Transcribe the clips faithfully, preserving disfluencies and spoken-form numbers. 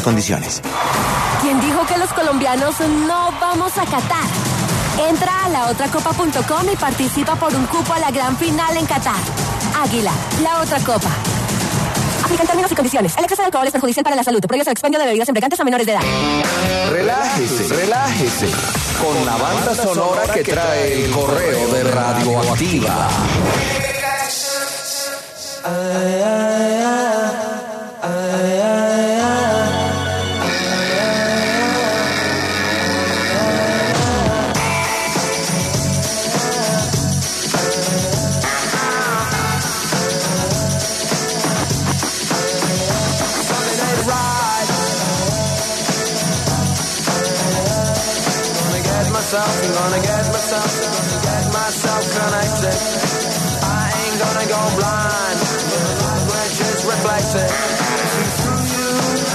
Condiciones. ¿Quién dijo que los colombianos no vamos a Qatar? Entra a la otra copa punto com y participa por un cupo a la gran final en Qatar. Águila, la otra copa. Aplican términos y condiciones. El exceso de alcohol es perjudicial para la salud. Prohíbe el expendio de bebidas embriagantes a menores de edad. Relájese, relájese. Con la banda sonora que trae el correo de Radioactiva. I'm gonna get myself, gonna get myself connected. I ain't gonna go blind, which is reflected. See through you,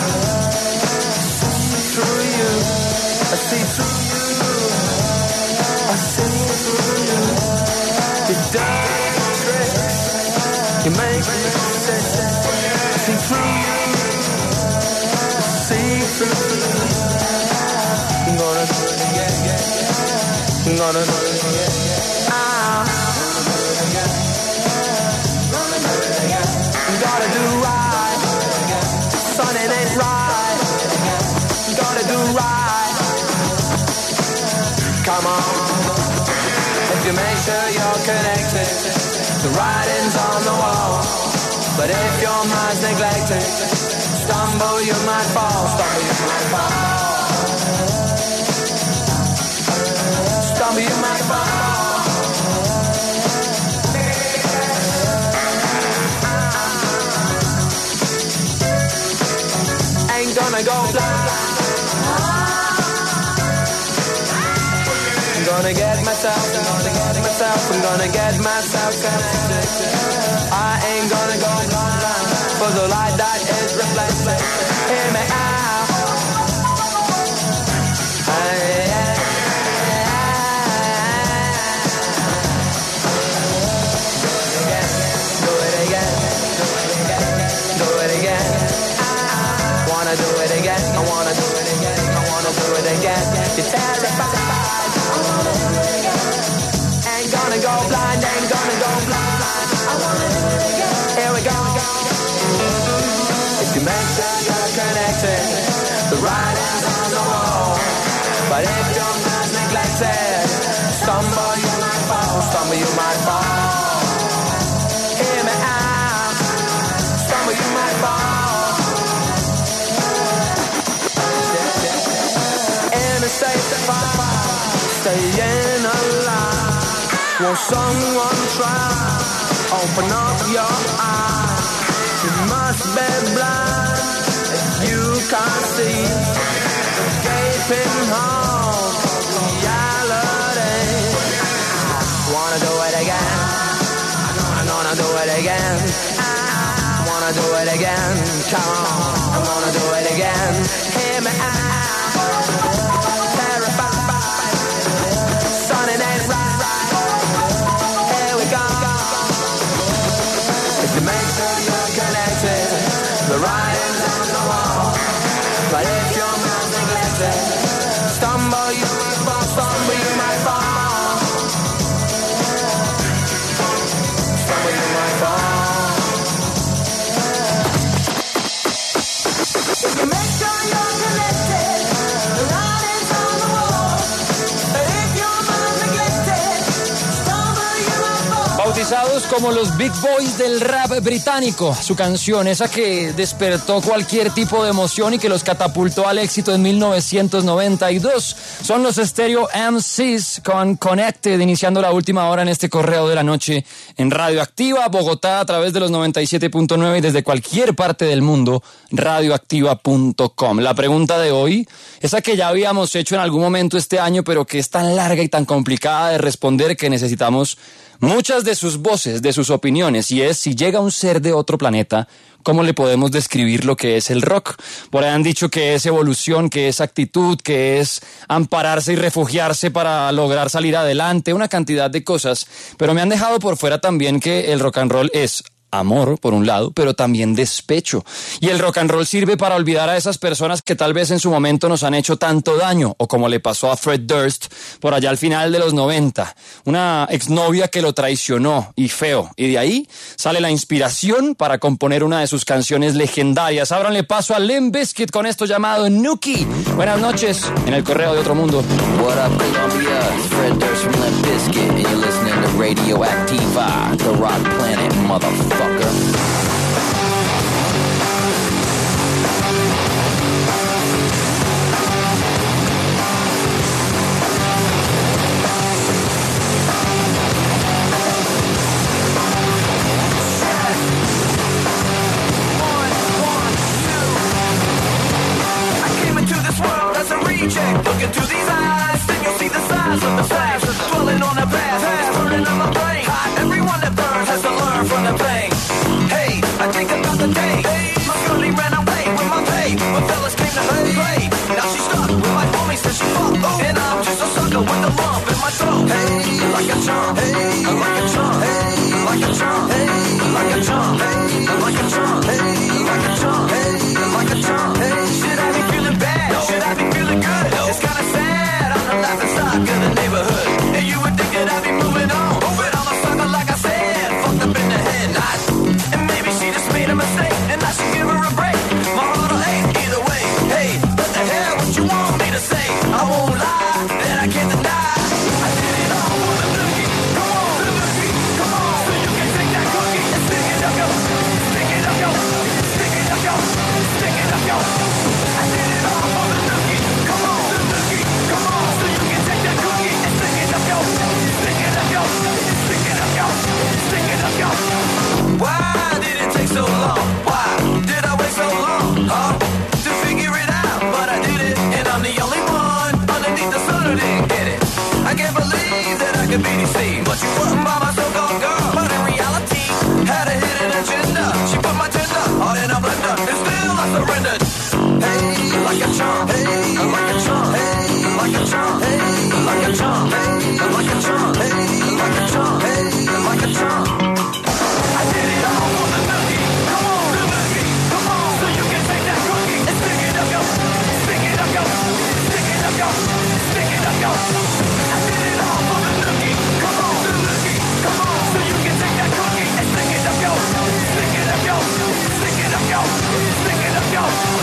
see through you, I see through you, I see through you. You dirty tricks, you make me sick. I see through you, I see through you. I'm gonna do it again, again. I'm gonna do it again. Ah. Gotta do right. Son, it ain't right. Gotta do right. Come on. If you make sure you're connected, the writing's on the wall. But if your mind's neglected, stumble you might fall. Stumble you might fall. Stumble you might fall. Ain't gonna go blind. I'm gonna get myself, I'm gonna get myself, I'm gonna get myself connected. I ain't gonna go blind, for the light that is reflected. Hear me out. Hey, yeah. I wanna do it again, I wanna do it again, I wanna do it again. You're terrified. I wanna do it again. Ain't gonna go blind, ain't gonna go blind. I wanna do it again. Here we go. If you make sure you're connected, the writing's on the wall. But if your mind's neglected, stumble you might fall, stumble you might fall. Hear me out, stumble you might fall. Staying alive. Won't someone try? Open up your eyes. You must be blind if you can't see the gaping hole of reality. Wanna do it again? I'm gonna do it again. I wanna do it again. Come on, I wanna do it again. Hear me out. Make sure you're connected. The writing's on the wall. But if your mind's neglected, stumble you might fall, stumble you might fall. Stumble you might fall. If you make sure you're connected, the writing's on the wall. But if your mind's neglected, stumble you might fall. Bautizados como los Big Boys del rap británico, su canción, esa que despertó cualquier tipo de emoción y que los catapultó al éxito en mil novecientos noventa y dos, son los Stereo M Cs con Connected, iniciando la última hora en este correo de la noche en Radioactiva, Bogotá, a través de los noventa y siete punto nueve y desde cualquier parte del mundo, radioactiva punto com. La pregunta de hoy, esa que ya habíamos hecho en algún momento este año, pero que es tan larga y tan complicada de responder que necesitamos muchas de sus voces, de sus opiniones, y es: si llega un ser de otro planeta, ¿cómo le podemos describir lo que es el rock? Por ahí han dicho que es evolución, que es actitud, que es ampararse y refugiarse para lograr salir adelante, una cantidad de cosas, pero me han dejado por fuera también que el rock and roll es amor, por un lado, pero también despecho. Y el rock and roll sirve para olvidar a esas personas que tal vez en su momento nos han hecho tanto daño, o como le pasó a Fred Durst por allá al final de los noventa, una exnovia que lo traicionó, y feo. Y de ahí sale la inspiración para componer una de sus canciones legendarias. Ábranle paso a Limp Bizkit con esto llamado Nookie. Buenas noches en el Correo de Otro Mundo. What up, Colombia? It's Fred Durst from Limp Bizkit, and you're listening to Radioactiva, the rock planet, motherfucker. Look into these eyes, then you'll see the size of the flames dwelling on the past, it's burning on my brain. Everyone that burns has to learn from the pain. Hey, I think about the day my girlie ran away with my pay, but fellas came to play. Now she's stuck with my homies since she fucked, and I'm just a sucker with a lump in my throat. Hey, like a chump, hey, like a chump, hey, like a chump, hey, like a chump, hey, like a chump, hey, like a chump, hey, like a chump, hey. Should I be feeling bad? Should I be feeling good? It's kinda sad, I'm the laughing stock of the neighborhood, and you would think that I'd be moving on, but I'm a sucker like I said, fucked up in the head, not. And maybe she just made a mistake, and I should give her a break. My heart'll ache either way. Hey, what the hell, what you want me to say? I won't lie, and I can't deny. I did it all for the nookie. Come on, the nookie, come on. So you can take that cookie and stick it up, yo. Stick it up, yo. Stick it up, yo. Stick it up, yo. I did it all for the nookie. Come on, the nookie, come on. So you can take that cookie and stick it up, yo. Stick it up, yo. Stick it up, yo. Stick it up, yo. Why did it take so long? Why did I wait so long? Huh? To figure it out, but I did it, and I'm the only one underneath the sun who didn't get it. I can't believe that I could be deceived, but you wasn't by my so-called girl. But in reality, had a hidden agenda. She put my tender heart in a blender, and still I surrendered. Hey, like a chump, hey, like a chump, hey, like a chump, hey, like a chump, hey, like a chump, hey, like a chump, hey, like a chump. I did it all for the nookie. Come on, the nookie, come on. So you can take that cookie and stick it up, yo. Stick it up, yo. Stick it up, yo. Stick it up, yo. I did it all for the nookie. Come on, the nookie, come on. So you can take that cookie and stick it up, yo. Stick it up, yo. Stick it up, yo. Stick it up, yo.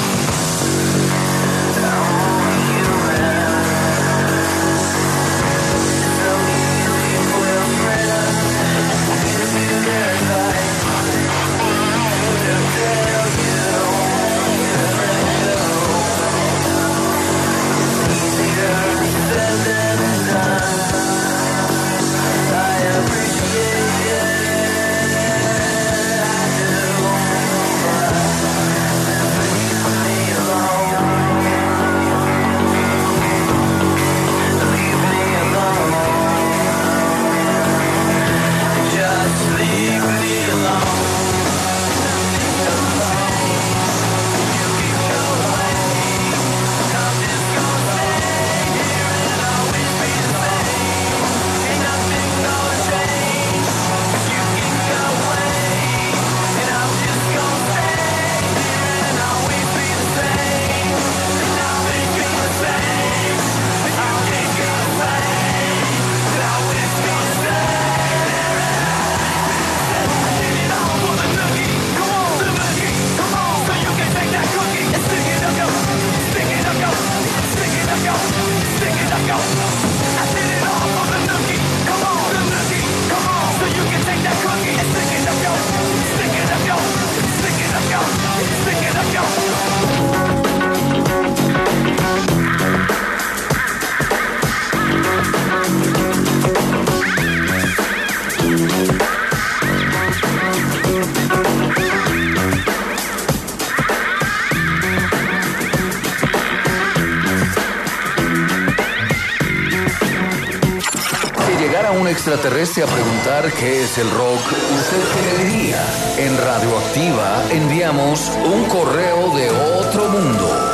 Extraterrestre a preguntar qué es el rock, ¿usted qué le diría? En Radioactiva enviamos un correo de otro mundo.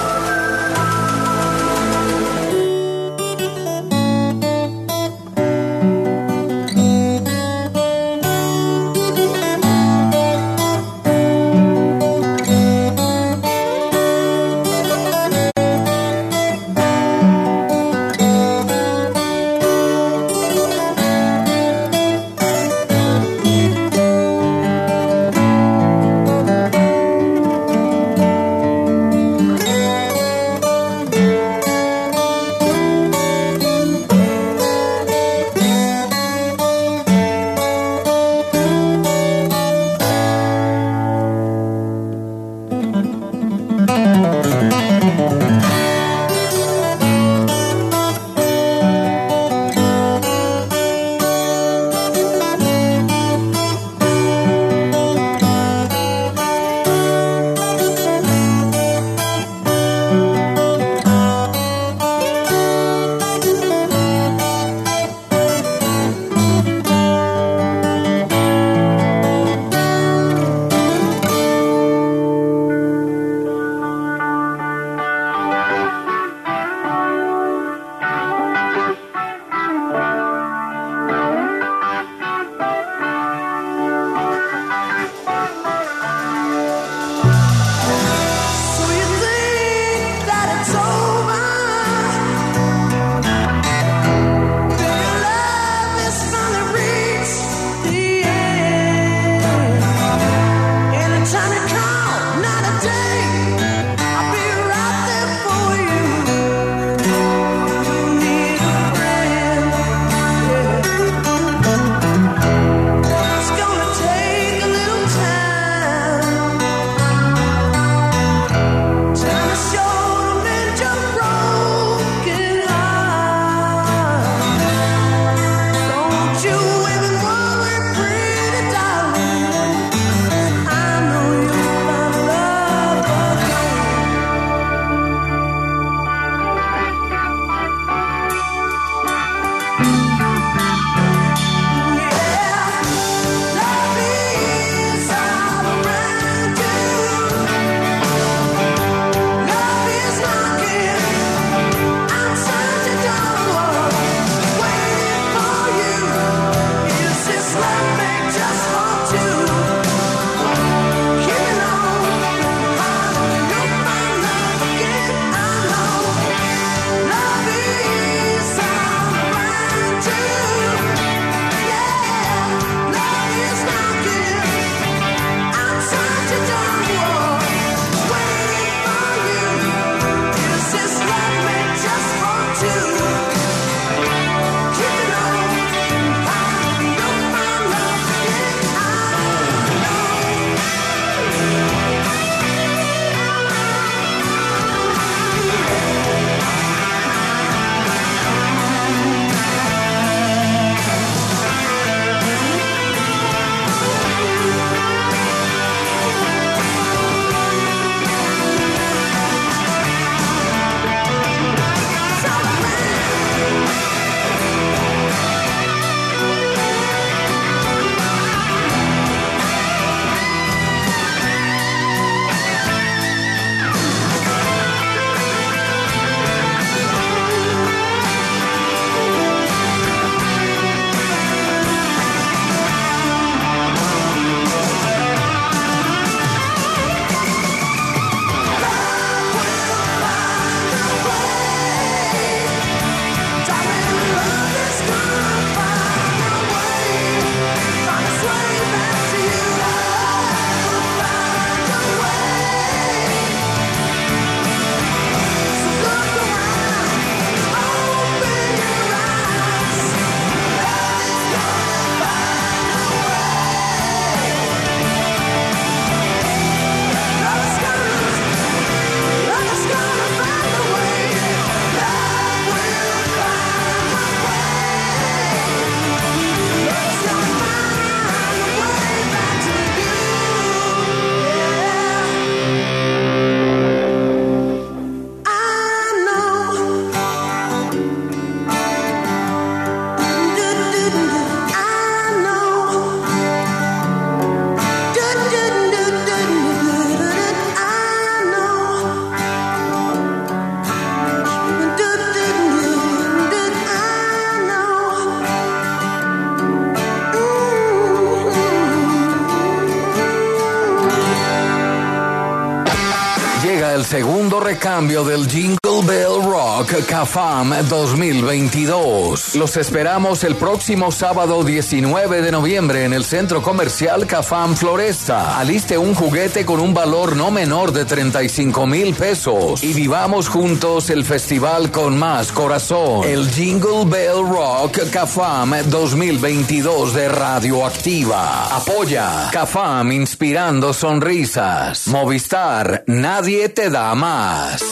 segundo recambio del Jingle Bell Rock CAFAM dos mil veintidós. Los esperamos el próximo sábado diecinueve de noviembre en el Centro Comercial CAFAM Floresta. Aliste un juguete con un valor no menor de treinta y cinco mil pesos y vivamos juntos el festival con más corazón. El Jingle Bell Rock CAFAM dos mil veintidós de Radioactiva. Apoya CAFAM, inspirando sonrisas. Movistar, nadie te da más.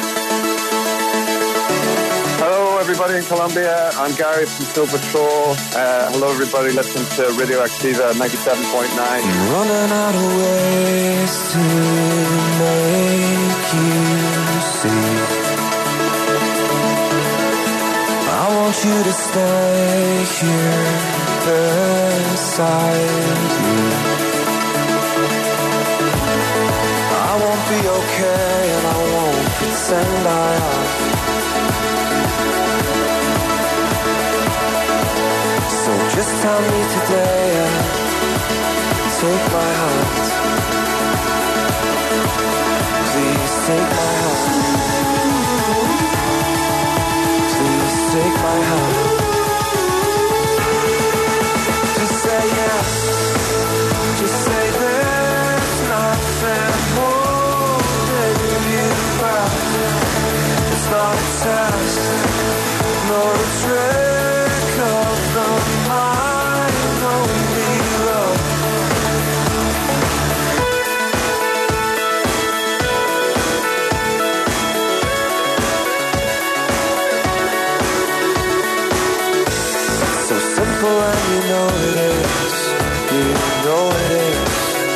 Hello everybody in Colombia, I'm Gary from Steel Patrol. Uh, hello everybody, listen to Radioactiva ninety-seven point nine. Running out of ways to make you see. I want you to stay here beside me. I won't be okay and I won't pretend I am. So just tell me today and take my hand. Please take my hand. Please take my hand. Just say yes. Just say there's nothing holding you back. It's not a test, nor a trick of the mind, only love. So simple and you know it is, you know it is.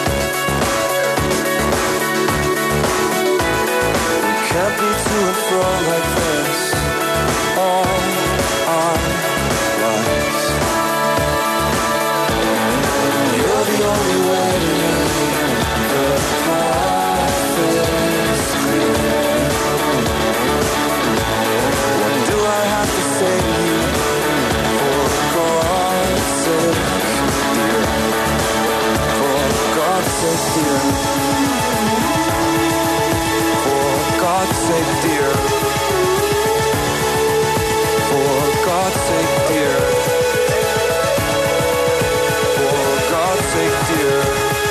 We can't be to and fro like this all our lives. You're the only way, the path is clear. What do I have to say to you? For God's sake, dear. For God's sake, dear. For God's sake, dear. For God's sake, dear. For God's sake, dear.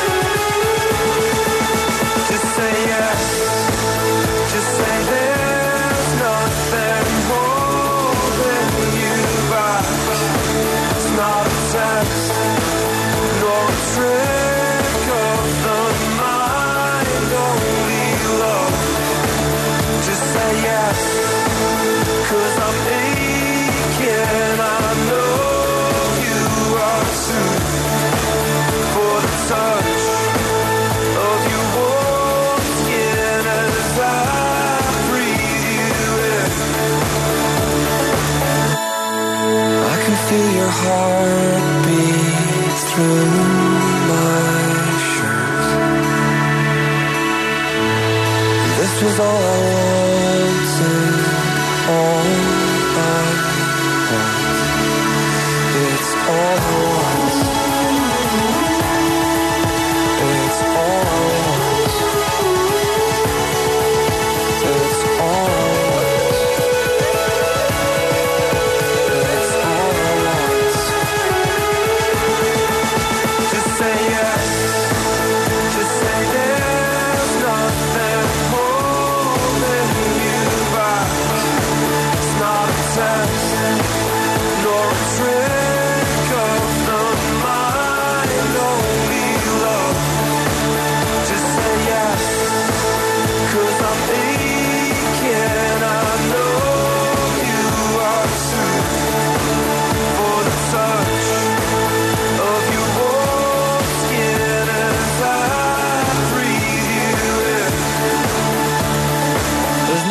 Just say yes. Just say there's nothing holding you back. It's not a test, nor a trick of the mind, only love. Just say yes, 'cause I'm aching, I know you are too. For the touch of your warm skin as I breathe you in. I can feel your heartbeat through my shirt. This was all I wanted.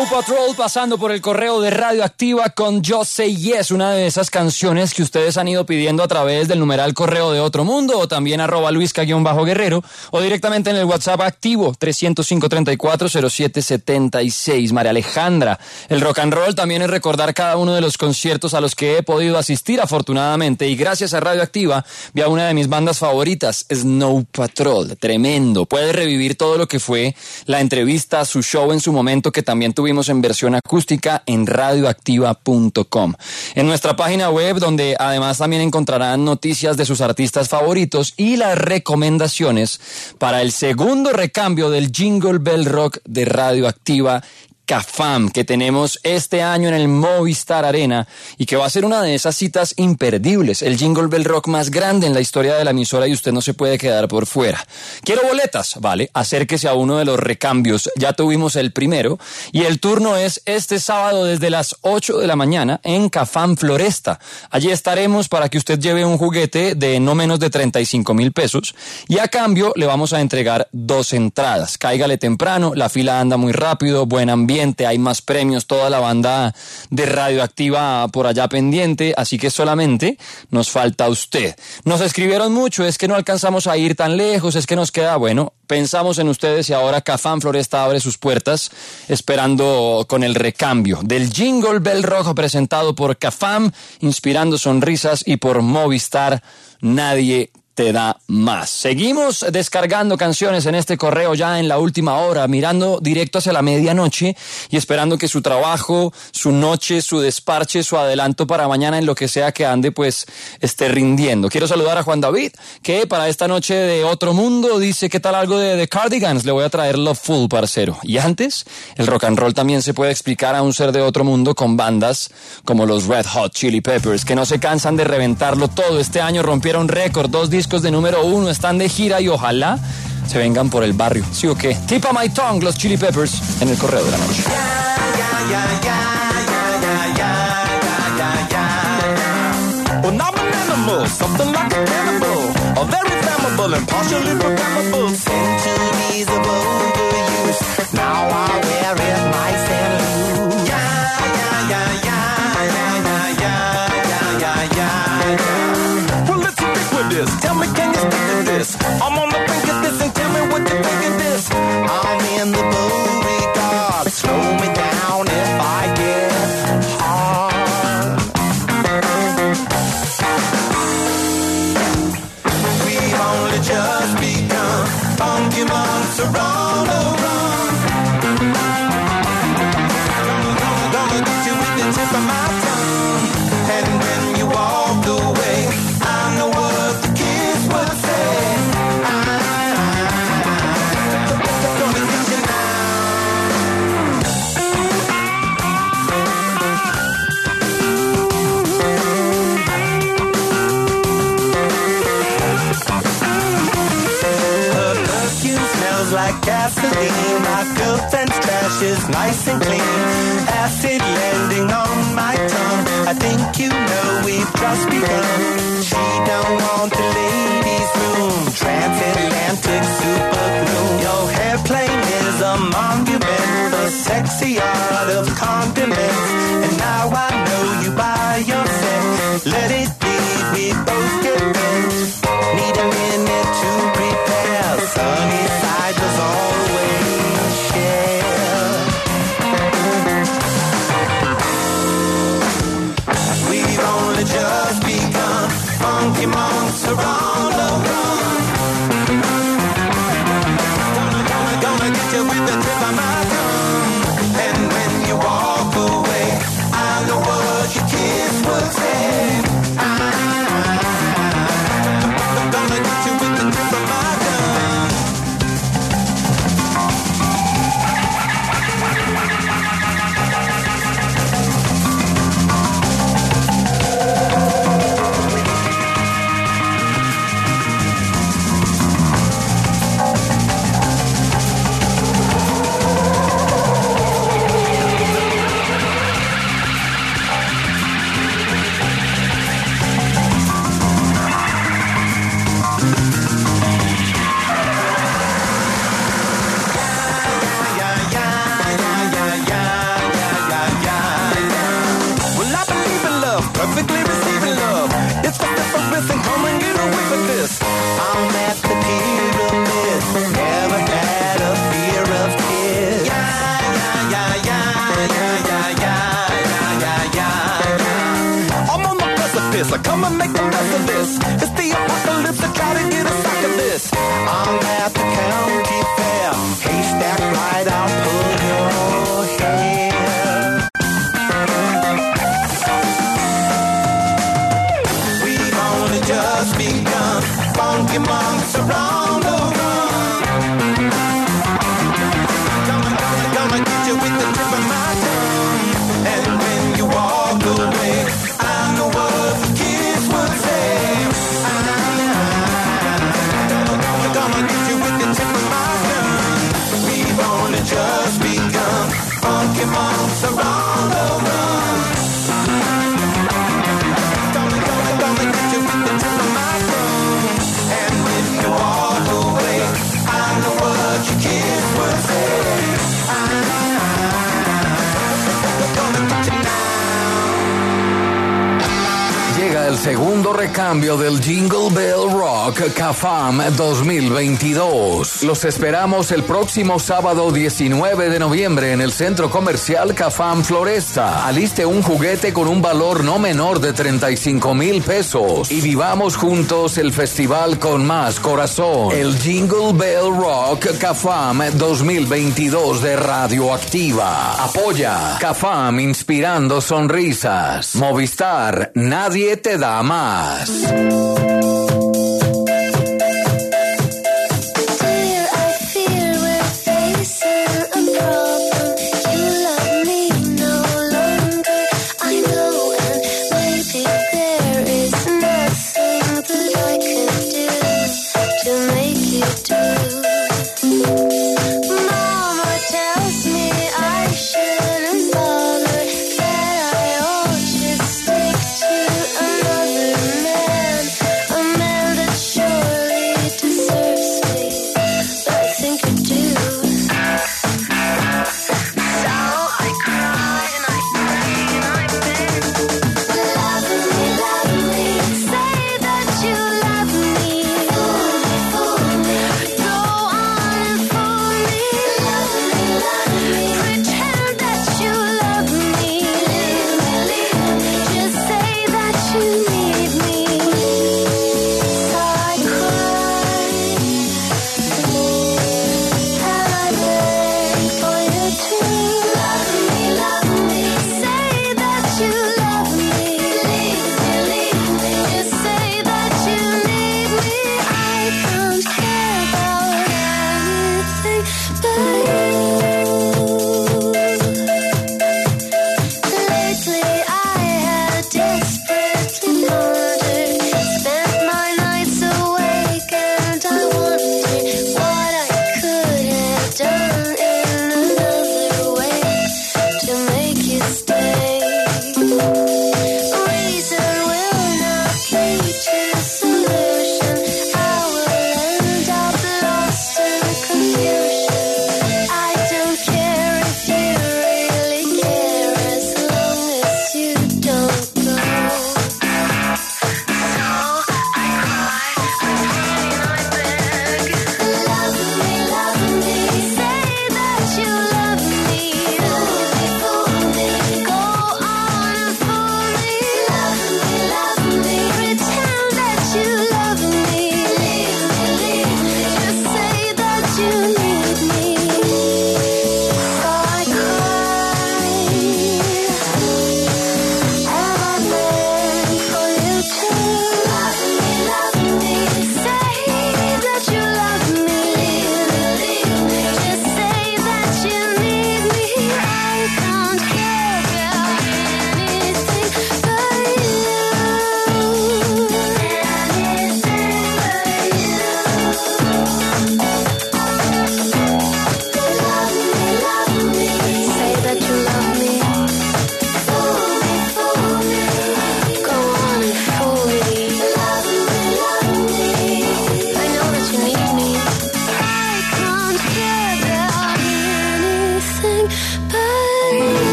Snow Patrol pasando por el correo de Radioactiva con Just Say Yes, una de esas canciones que ustedes han ido pidiendo a través del numeral correo de Otro Mundo o también arroba luisca-guerrero o directamente en el WhatsApp activo tres cero cinco, tres cuatro cero siete siete seis. María Alejandra, el rock and roll también es recordar cada uno de los conciertos a los que he podido asistir afortunadamente y gracias a Radioactiva vi a una de mis bandas favoritas, Snow Patrol, tremendo, puede revivir todo lo que fue la entrevista, su show en su momento que también tuvimos en versión acústica en radioactiva punto com. En nuestra página web, donde además también encontrarán noticias de sus artistas favoritos y las recomendaciones para el segundo recambio del Jingle Bell Rock de Radioactiva, CAFAM, que tenemos este año en el Movistar Arena y que va a ser una de esas citas imperdibles, el Jingle Bell Rock más grande en la historia de la emisora y usted no se puede quedar por fuera. ¿Quiero boletas? Vale, acérquese a uno de los recambios, ya tuvimos el primero y el turno es este sábado desde las ocho de la mañana en CAFAM Floresta. Allí estaremos para que usted lleve un juguete de no menos de treinta y cinco mil pesos y a cambio le vamos a entregar dos entradas. Cáigale temprano, la fila anda muy rápido, buen ambiente, hay más premios, toda la banda de Radioactiva por allá pendiente, así que solamente nos falta usted. Nos escribieron mucho, es que no alcanzamos a ir tan lejos, es que nos queda, bueno, pensamos en ustedes y ahora CAFAM Floresta abre sus puertas esperando con el recambio del Jingle Bell Rock presentado por CAFAM, inspirando sonrisas y por Movistar, nadie te da más. Seguimos descargando canciones en este correo ya en la última hora, mirando directo hacia la medianoche y esperando que su trabajo, su noche, su desparche, su adelanto para mañana en lo que sea que ande, pues esté rindiendo. Quiero saludar a Juan David, que para esta noche de Otro Mundo dice, ¿qué tal algo de The Cardigans? Le voy a traer Love Full, parcero. Y antes, el rock and roll también se puede explicar a un ser de otro mundo con bandas como los Red Hot Chili Peppers, que no se cansan de reventarlo todo. Este año rompieron récord, dos discos de número uno, están de gira y ojalá se vengan por el barrio. ¿Sí o qué? Tip of my tongue, los Chili Peppers en el correo de la noche. Well, I'm an animal, something like a cannibal, a very flammable and partially programmable. Centuries of overuse, now I wear it nice and loose. Yeah, yeah, yeah, yeah, yeah, yeah, yeah, yeah, yeah, yeah. Well, let's stick with this. Tell me, can you stick to this? I'm on the brink of this, and tell me what you think of this. I'm in the Beauregard. Slow me down if I get hard. We've only just begun. Funky monks are on the run. Gonna, gonna, gonna get you with the tip of my tongue. And when you walk away, I know what the kids would say. I'm gonna get you now. Her perfume smells like gasoline. My girlfriend's trash is nice and clean. Acid landing on my tongue. I think you know we've just begun. She don't want the ladies' room. Transatlantic super glue. Your hairplane is a monument. The sexy art of condiments. And now I know you by yourself. Let it be, we both get bent. Need a minute to prepare. Sunny side was always shared. We've only just begun. Funky monks are on the run. Gonna, gonna, gonna get you with the tip of my tongue. And when you walk away, I know what your kids would say. I'm gonna get you with the tip of my tongue. gonna make the best of this. It's the apocalypse, I try to get a sack of this. I'm at the county fair, haystack right, I'll pull your hair. We've only just begun, funky monks around the run. Gonna, gonna, gonna get you with the tip of my tongue. And when you walk away, I know what the kids would say. I'm gonna, gonna, gonna get you with the tip of my tongue. We've only just begun, funky monks around the run. Gonna, gonna, gonna get you with the tip of my tongue. And when you walk away, I know what your kids would say. Llega el segundo recambio del Jingle Bell Rock CAFAM dos mil veintidós. Los esperamos el próximo sábado diecinueve de noviembre en el Centro Comercial CAFAM Floresta. Aliste un juguete con un valor no menor de treinta y cinco mil pesos y vivamos juntos el festival con más corazón. El Jingle Bell Rock CAFAM dos mil veintidós de Radioactiva. Apoya CAFAM, inspirando sonrisas. Movistar, nadie te da más.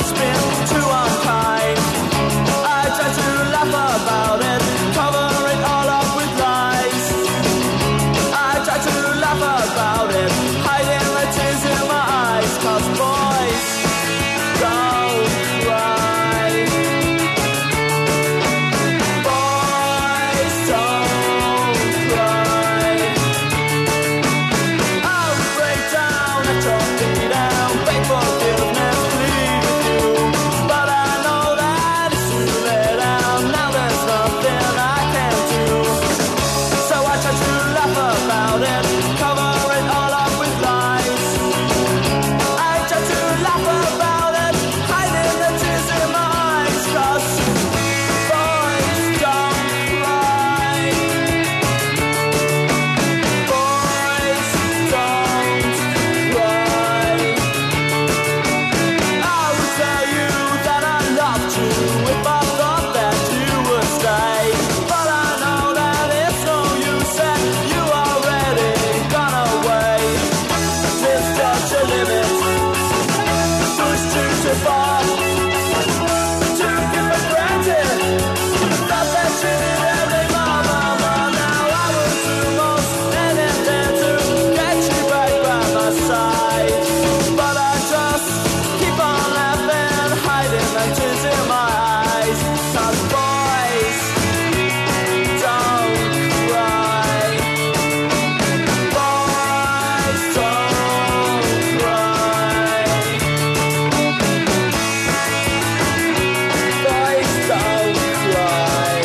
just been too unkind. I try to laugh about it, cover it all up with lies. I try to laugh about it, hiding the tears in my eyes, 'cause boys don't cry. Boys don't cry. I'll break down and talk me down, beg forgiveness, plead with you. But I know that it's too late down, now there's nothing I can do. So I try to laugh about it, cover it all up with lies. I try to laugh about it, hiding the tears in my eyes, 'cause boys don't cry. Boys don't cry. I would tell you that I loved you if I thought that you would stay. But I know that it's no use and you already gone away. There's such a limit, pushed too too far. Took it for granted, thought that you did everything, mama, mama. Now I would do most anything to get you back by my side. But I just keep on laughing, hiding the tears in my eyes, 'cause boys don't cry. Boys don't cry. Boys don't cry.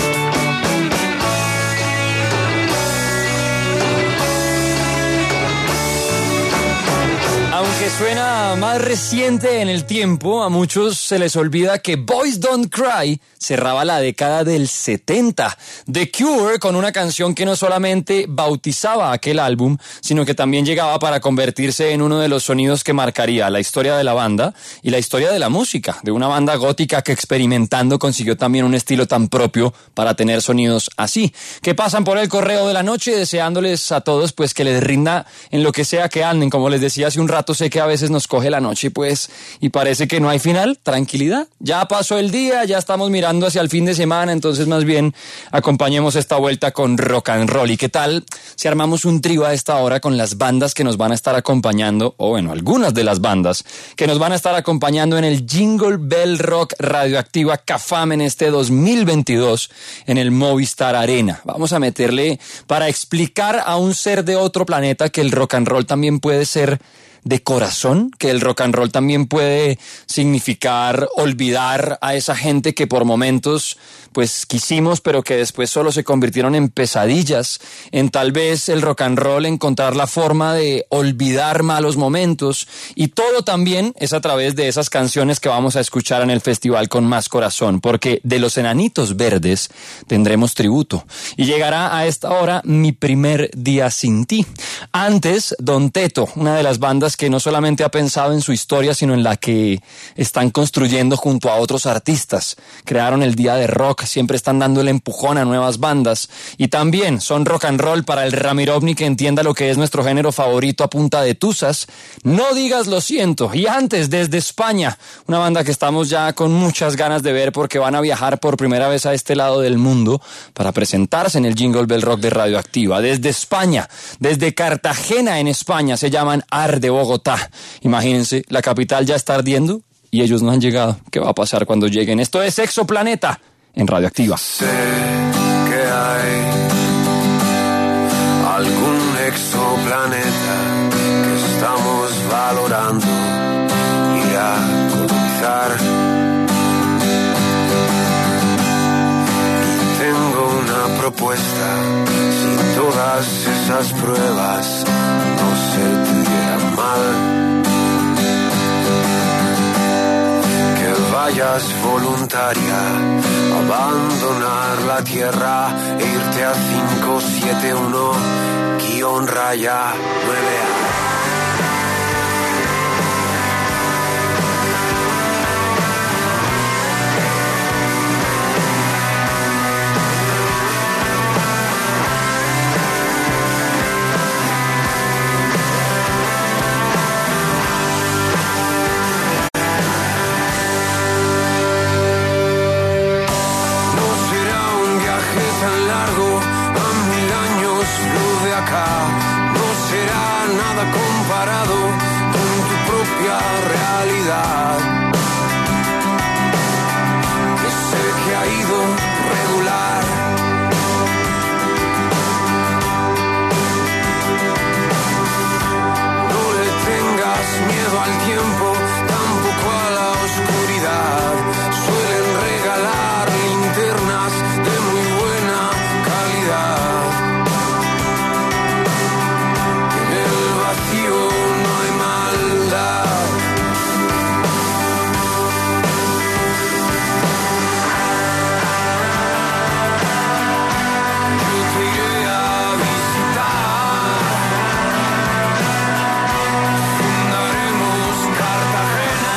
Aunque suena más reciente en el tiempo, a muchos se les olvida que Boys Don't Cry cerraba la década del setenta. The Cure, con una canción que no solamente bautizaba aquel álbum, sino que también llegaba para convertirse en uno de los sonidos que marcaría la historia de la banda y la historia de la música, de una banda gótica que experimentando consiguió también un estilo tan propio para tener sonidos así, que pasan por el correo de la noche deseándoles a todos pues que les rinda en lo que sea que anden. Como les decía hace un rato, sé que a veces nos coge la noche pues y parece que no hay final, tranquilidad, ya pasó el día, ya estamos mirando hacia el fin de semana, entonces más bien acompañemos esta vuelta con rock and roll. ¿Y qué tal si armamos un trío a esta hora con las bandas que nos van a estar acompañando, o bueno, algunas de las bandas que nos van a estar acompañando en el Jingle Bell Rock Radioactiva CAFAM en este dos mil veintidós en el Movistar Arena? Vamos a meterle para explicar a un ser de otro planeta que el rock and roll también puede ser de corazón, que el rock and roll también puede significar olvidar a esa gente que por momentos pues quisimos, pero que después solo se convirtieron en pesadillas, en tal vez el rock and roll encontrar la forma de olvidar malos momentos, y todo también es a través de esas canciones que vamos a escuchar en el festival con más corazón, porque de los Enanitos Verdes tendremos tributo, y llegará a esta hora Mi Primer Día Sin Ti. Antes, Don Teto, una de las bandas que no solamente ha pensado en su historia, sino en la que están construyendo junto a otros artistas. Crearon el Día de Rock, siempre están dando el empujón a nuevas bandas, y también son rock and roll para el Ramirovni, que entienda lo que es nuestro género favorito a punta de tuzas. No digas lo siento. Y antes, desde España, una banda que estamos ya con muchas ganas de ver porque van a viajar por primera vez a este lado del mundo para presentarse en el Jingle Bell Rock de Radioactiva. Desde España, desde Cartagena en España, se llaman Arde Bogotá. Imagínense, la capital ya está ardiendo y ellos no han llegado. ¿Qué va a pasar cuando lleguen? Esto es Exoplaneta en Radioactiva. Sé que hay algún exoplaneta que estamos valorando ir a colonizar. Y tengo una propuesta: si todas esas pruebas no se tuvieran mal, vayas voluntaria, abandonar la tierra e irte a cinco siete uno guión raya nueve A. realidad. Que sé que ha ido regular. No le tengas miedo al tiempo, tampoco a la oscuridad. Suelen regalar linternas de muy buena calidad. En el vacío no hay maldad. Yo te iré a visitar. Fundaremos Cartagena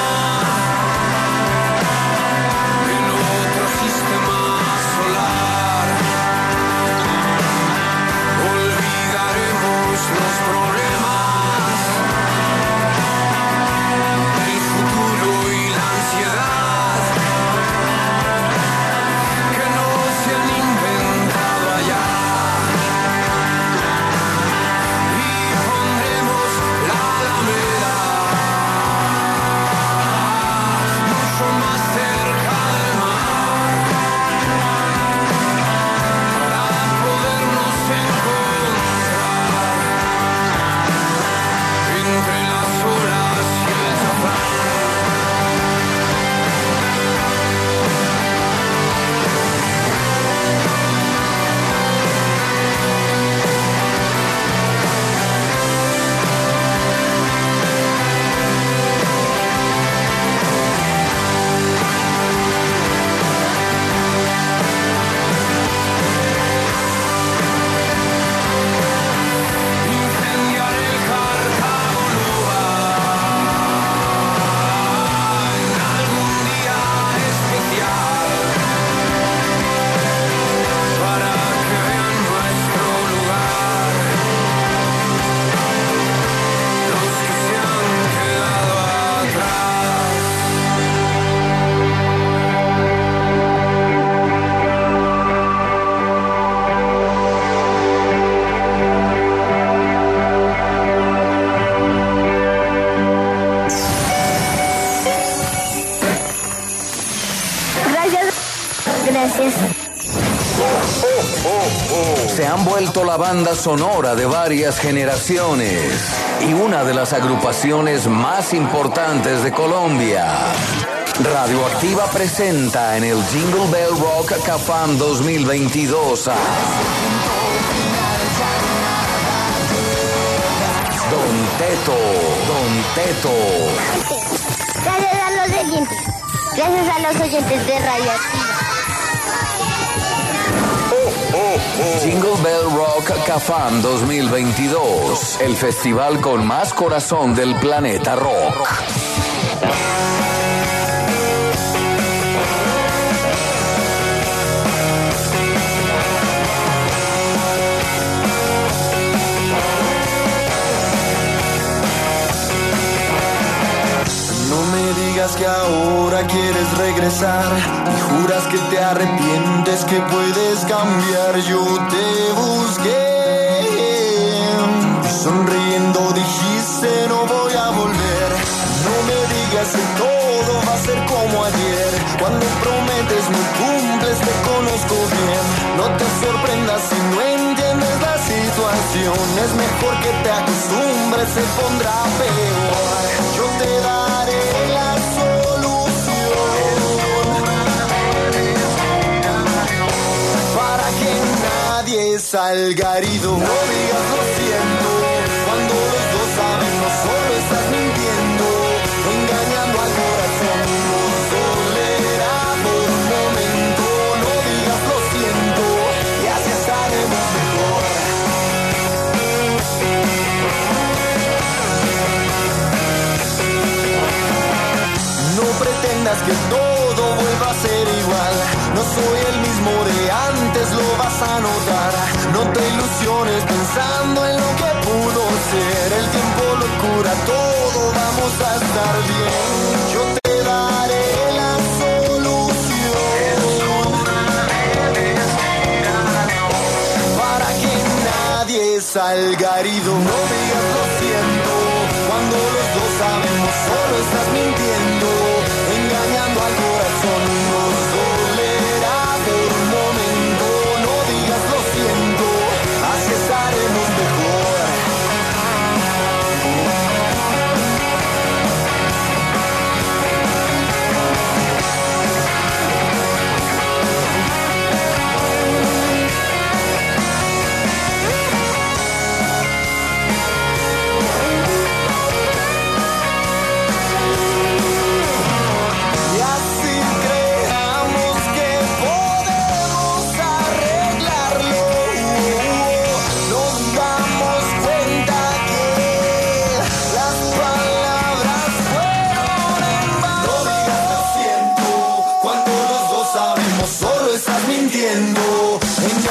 en otro sistema solar. Olvidaremos los problemas, el futuro y la ansiedad que no se han inventado allá. Y pondremos la Alameda mucho más cerca del mar para podernos encontrar entre las olas y el chaflán. Incendiar el Cartago Nova en algún día especial para que vean nuestro lugar los que se han quedado atrás. Gracias. Gracias. Se han vuelto la banda sonora de varias generaciones y una de las agrupaciones más importantes de Colombia. Radioactiva presenta en el Jingle Bell Rock Cafam dos mil veintidós a Don Teto, Don Teto. Gracias a los oyentes. Gracias a los oyentes de Radioactiva. Jingle Bell Rock Cafam dos mil veintidós, el festival con más corazón del planeta rock. No me digas que ahora quieres regresar y juras que te arrepientes, que puedes cambiar. Yo te busqué y sonriendo dijiste no voy a volver. No me digas que todo va a ser como ayer. Cuando prometes no cumples, te conozco bien. No te sorprendas si no entiendes la situación. Es mejor que te acostumbres, se pondrá peor. Yo te daré la solución para que nadie salga herido. No digas lo siento cuando los dos saben no solo estás mintiendo, engañando al corazón. Nos dolerá por un momento. No digas lo siento y así estaremos mejor. No pretendas que todo vuelva a ser igual. No soy el mismo de antes, lo vas a notar. No te ilusiones pensando en lo que pudo ser. El tiempo lo cura todo, vamos a estar bien. Yo te daré la solución para que nadie salga herido. No digas lo siento cuando los dos sabemos solo estás mintiendo.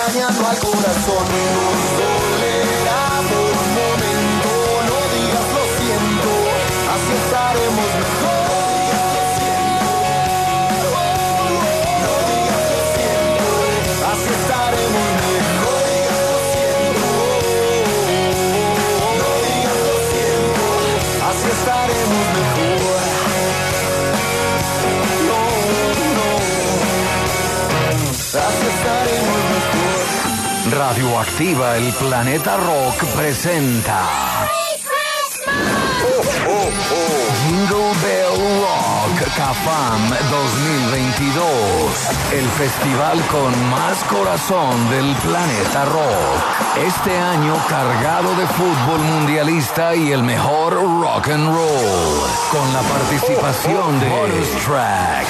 dañando al corazón. Nos dolerá por un momento, no digas lo siento, así estaremos mejor. No digas lo siento, así estaremos mejor. No digas lo siento, así estaremos mejor. No, no, así estaremos mejor. Radioactiva, el Planeta Rock presenta Jingle Bell Rock CAFAM dos mil veintidós, el festival con más corazón del planeta rock. Este año cargado de fútbol mundialista y el mejor rock and roll, con la participación de Bonus Track.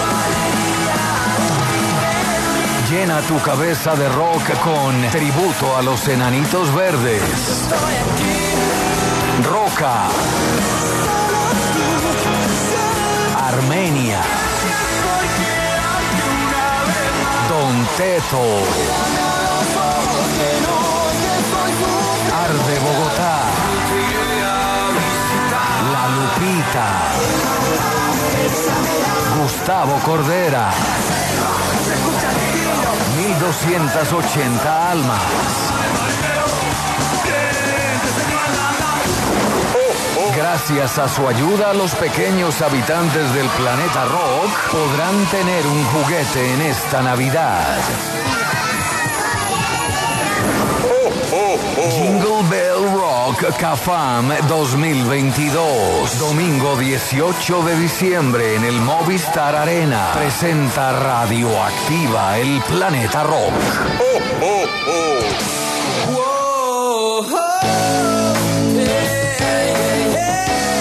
Llena tu cabeza de rock con tributo a los Enanitos Verdes. Roca. Armenia. Don Teto. Arde Bogotá. La Lupita. Gustavo Cordera. mil doscientas ochenta almas. Gracias a su ayuda, los pequeños habitantes del planeta rock podrán tener un juguete en esta Navidad. Jingle Bell Rock CAFAM dos mil veintidós, domingo dieciocho de diciembre en el Movistar Arena. Presenta Radioactiva, el Planeta Rock. Oh, oh, oh. Whoa, oh, yeah, yeah, yeah.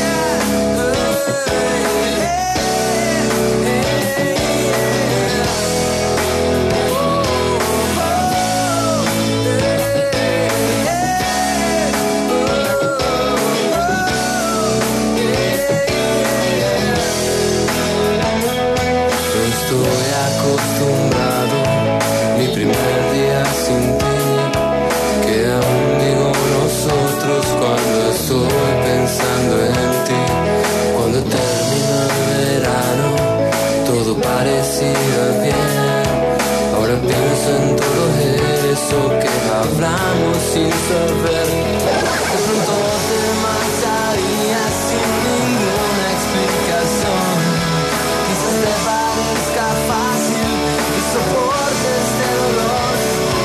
Estoy acostumbrado, mi primer día sin ti, que aún digo nosotros cuando estoy pensando en ti. Cuando terminó el verano, todo parecía bien. Ahora pienso en todo eso que hablamos sin saber. De pronto te marcharías sin ninguna explicación. Quizás te parezca fácil y soportes este dolor.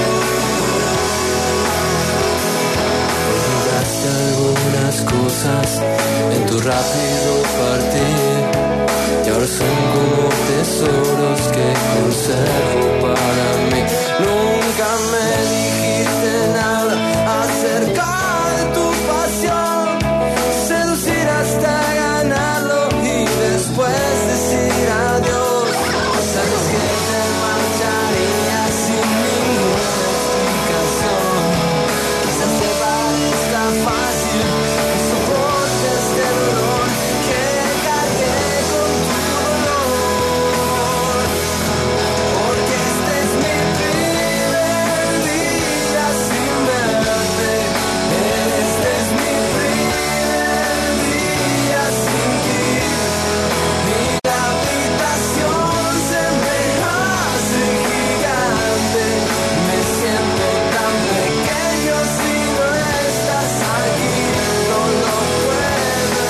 Olvidaste algunas cosas en tu rápido partir, y ahora son como tesoros que conservo para mí. Nunca me dijiste nada acerca de tu pasión, seducir hasta ganarlo y después decir adiós. Sabes que te marcharías sin ninguna explicación. Quizás te parezca fácil que soportes este dolor, que cargué con tu dolor. Porque este es mi primer día sin verte. Este es mi primer día sin ti. Mi habitación se me hace gigante. Me siento tan pequeño si no estás aquí. No lo puedo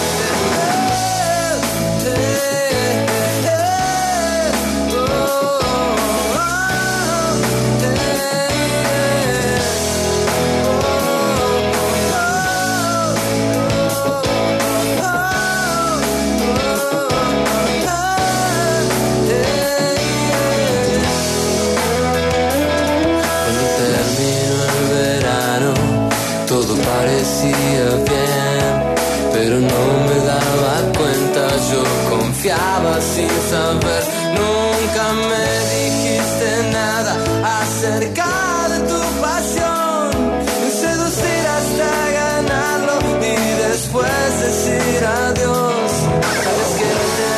Cuando terminó el verano, todo parecía bien, pero no me daba cuenta, yo confiaba sin saber. Nunca me dijiste nada acerca de tu pasión, seducir hasta ganarlo y después decir adiós. Sabes que te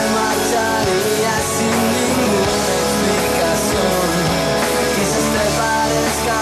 marcharías sin ninguna explicación. Quizás te parezca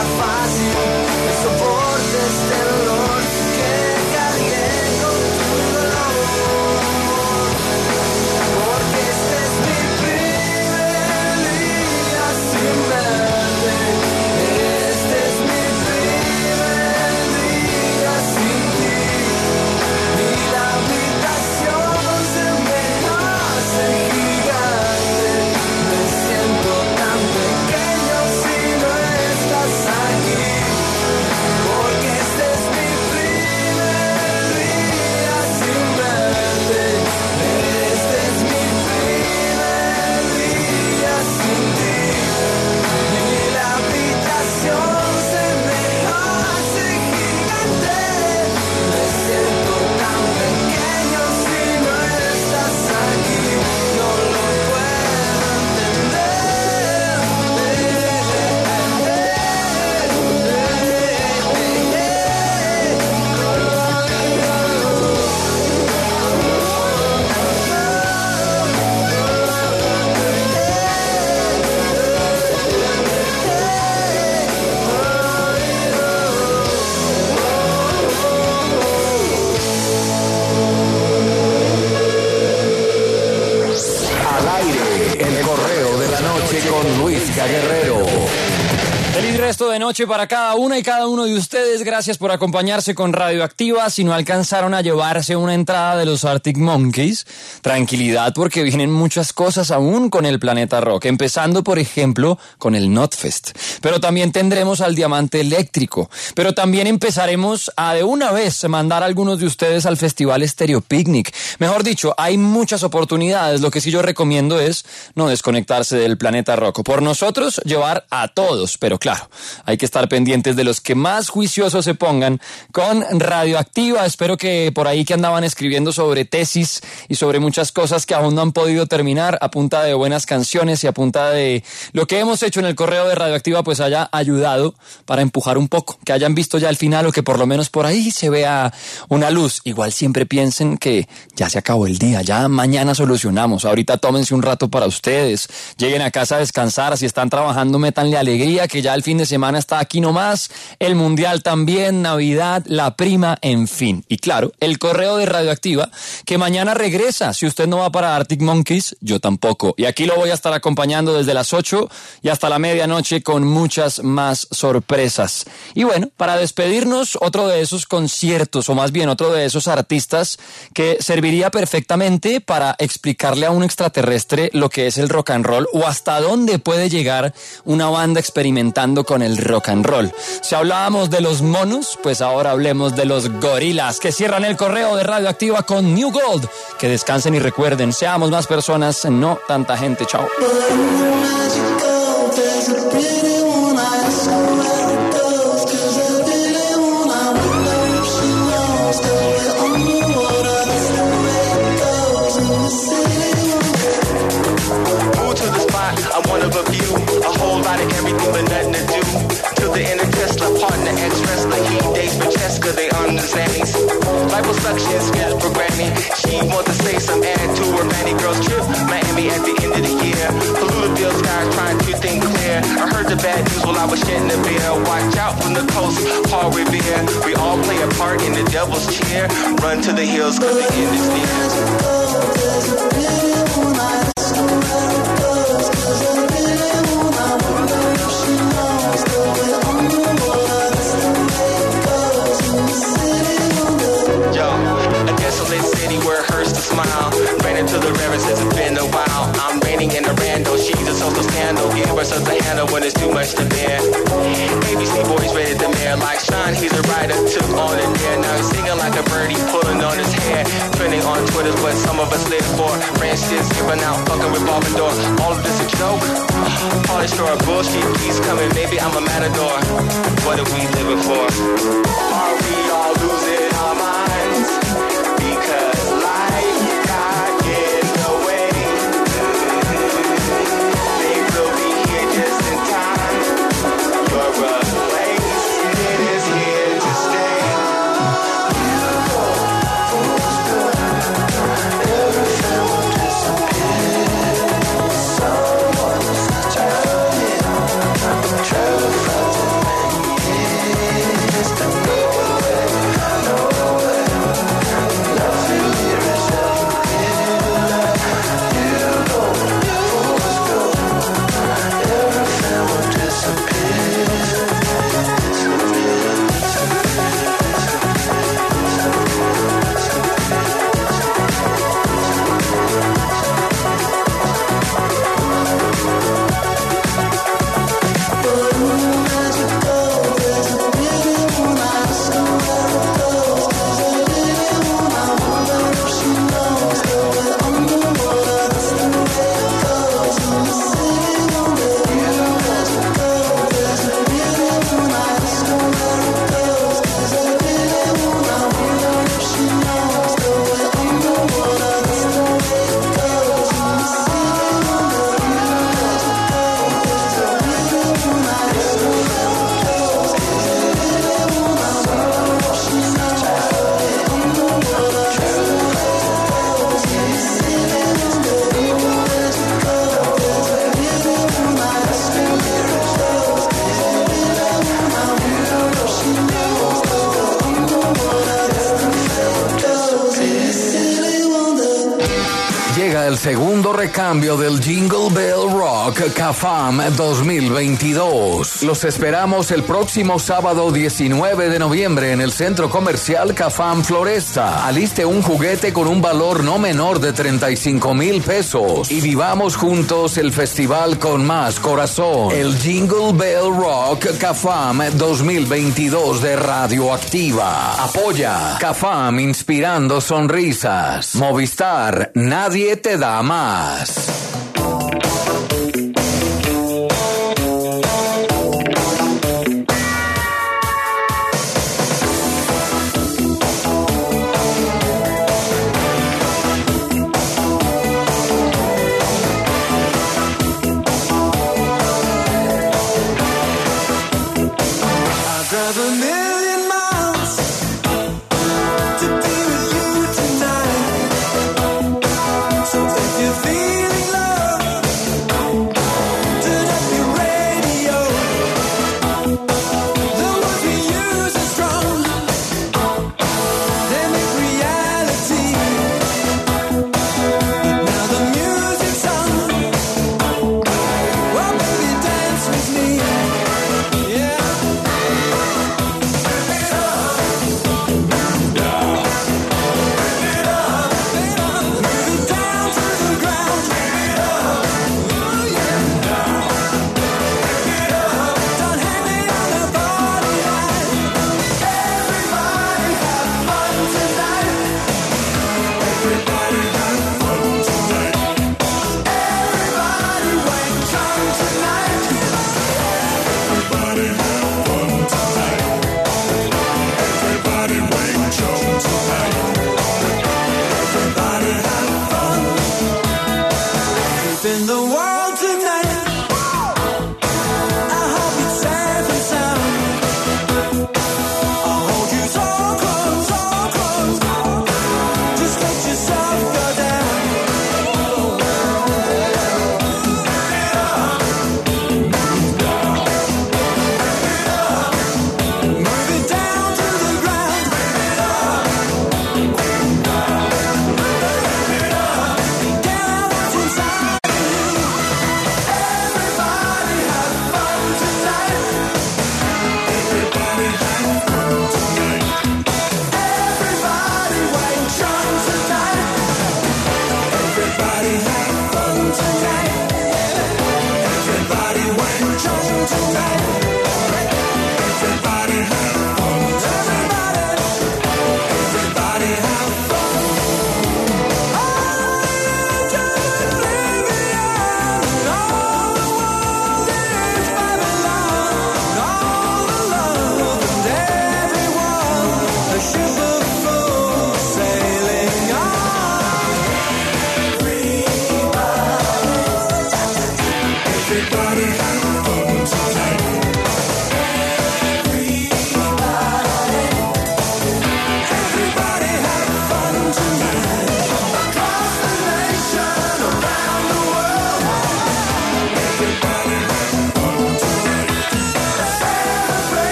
El correo de la noche con Luisca Guerrero. Feliz resto de noche para cada una y cada uno de ustedes. Gracias por acompañarse con Radioactiva. Si no alcanzaron a llevarse una entrada de los Arctic Monkeys, tranquilidad porque vienen muchas cosas aún con el Planeta Rock. Empezando, por ejemplo, con el Notfest. Pero también tendremos al Diamante Eléctrico. Pero también empezaremos a de una vez mandar a algunos de ustedes al Festival Stereo Picnic. Mejor dicho, hay muchas oportunidades. Lo que sí yo recomiendo es no desconectarse del Planeta Rock. Por nosotros, llevar a todos, pero claro, hay que estar pendientes de los que más juiciosos se pongan con Radioactiva. Espero que por ahí que andaban escribiendo sobre tesis y sobre muchas cosas que aún no han podido terminar, a punta de buenas canciones y a punta de lo que hemos hecho en el correo de Radioactiva, pues haya ayudado para empujar un poco, que hayan visto ya el final o que por lo menos por ahí se vea una luz. Igual siempre piensen que ya se acabó el día, ya mañana solucionamos. Ahorita tómense un rato para ustedes, lleguen a casa a descansar. Si están trabajando, métanle alegría, que ya el fin de semana está aquí nomás, el Mundial también, Navidad, la prima, en fin. Y claro, el correo de Radioactiva, que mañana regresa. Si usted no va para Arctic Monkeys, yo tampoco. Y aquí lo voy a estar acompañando desde las ocho y hasta la medianoche con muchas más sorpresas. Y bueno, para despedirnos, otro de esos conciertos, o más bien otro de esos artistas que serviría perfectamente para explicarle a un extraterrestre lo que es el rock and roll o hasta dónde puede llegar una banda experimental con el rock and roll. Si hablábamos de los monos, pues ahora hablemos de los gorilas, que cierran el correo de Radioactiva con New Gold. Que descansen y recuerden, seamos más personas, no tanta gente. Chao. I'm one of a few, a whole lot of everything but nothing to do. Till the end of Tesla, partner, ex-wrestler, he dates Francesca, they understanding. Liposuction, skills programming. She wants to say some add to her Manny Girls trip, Miami at the end of the year. Polluted skies trying to think clear. I heard the bad news while I was shedding the beer. Watch out from the coast, Paul Revere. We all play a part in the devil's chair. Run to the hills cause the end is near. Smile, ran into the river since it's been a while. I'm raining in the rando, she's a social scandal. Give her something to handle when it's too much to bear. A B C boys ready to mayor like Sean, he's a writer, took on it there. Now he's singing like a birdie, pulling on his hair. Trending on Twitter, but some of us live for. Ranch shit's giving out, fucking revolving door. All of this a joke, polish for a bullshit keeps coming, maybe I'm a matador. What are we living for? Are we all losing our minds? Because life got in the way. They will be here just in time. Your replacement is here to stay. Never felt disappear. Someone's trying, trying to find the years to know it, know it. el segundo recambio del Jingle Bell Rock CAFAM dos mil veintidós. Los esperamos el próximo sábado diecinueve de noviembre en el Centro Comercial CAFAM Floresta. Aliste un juguete con un valor no menor de treinta y cinco mil pesos y vivamos juntos el festival con más corazón. El Jingle Bell Rock CAFAM dos mil veintidós de Radioactiva. Apoya CAFAM, inspirando sonrisas. Movistar, nadie te da más.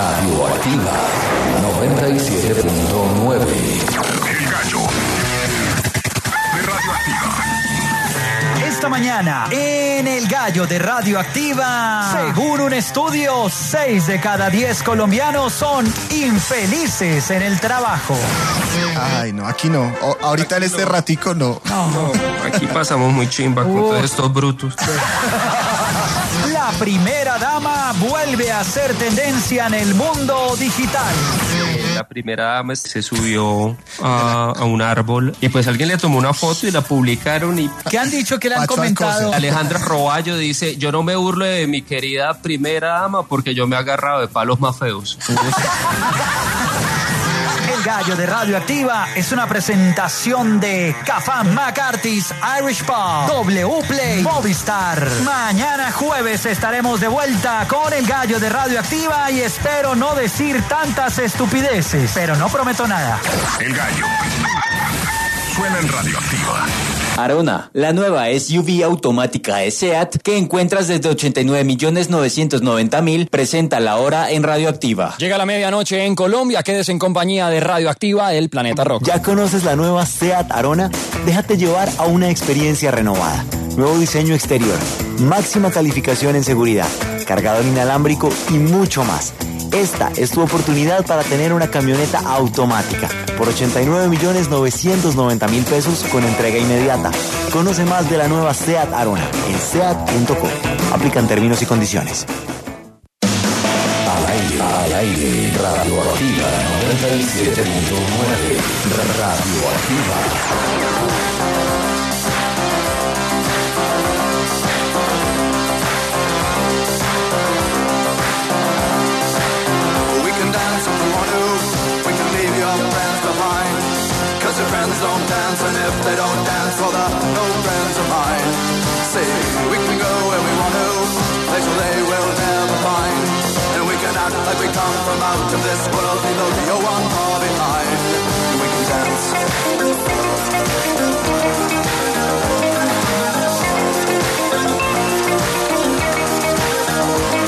Radioactiva noventa y siete punto nueve. El gallo de Radioactiva. Esta mañana, en El Gallo de Radioactiva, según un estudio, seis de cada diez colombianos son infelices en el trabajo. Ay, no, aquí no. O, ahorita aquí en este no. ratico no. No, no. Aquí pasamos muy chimba con uh. todos estos brutos. La primera dama vuelve a ser tendencia en el mundo digital. La primera dama se subió a, a un árbol y pues alguien le tomó una foto y la publicaron. Y ¿qué han dicho que le han comentado? Alejandra Roballo dice: yo no me burlo de mi querida primera dama porque yo me he agarrado de palos más feos. El Gallo de Radioactiva es una presentación de Cafam, McCarthy's, Irish Pub, W Play, Movistar. Mañana jueves estaremos de vuelta con El Gallo de Radioactiva y espero no decir tantas estupideces, pero no prometo nada. El Gallo suena en Radioactiva. Arona, la nueva S U V automática de SEAT que encuentras desde ochenta y nueve millones novecientos noventa mil, presenta la hora en Radioactiva. Llega la medianoche en Colombia, quedes en compañía de Radioactiva, el Planeta Rock. ¿Ya conoces la nueva SEAT Arona? Déjate llevar a una experiencia renovada. Nuevo diseño exterior, máxima calificación en seguridad, cargador inalámbrico y mucho más. Esta es tu oportunidad para tener una camioneta automática por ochenta y nueve millones novecientos noventa mil pesos con entrega inmediata. Conoce más de la nueva SEAT Arona en seat punto com. Aplican términos y condiciones. Al aire, al aire, Radioactiva noventa y siete punto nueve. Radioactiva. Your friends don't dance, and if they don't dance, well, they're no friends of mine. See, we can go where we want to, places they will never find. And we can act like we come from out of this world, we know the oh one.